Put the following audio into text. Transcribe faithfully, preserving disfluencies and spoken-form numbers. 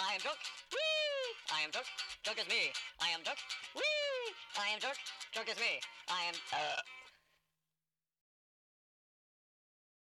I am drunk. Whee! I am drunk. Drunk is me. I am drunk. Whee! I am drunk. Drunk is me. I am. Uh.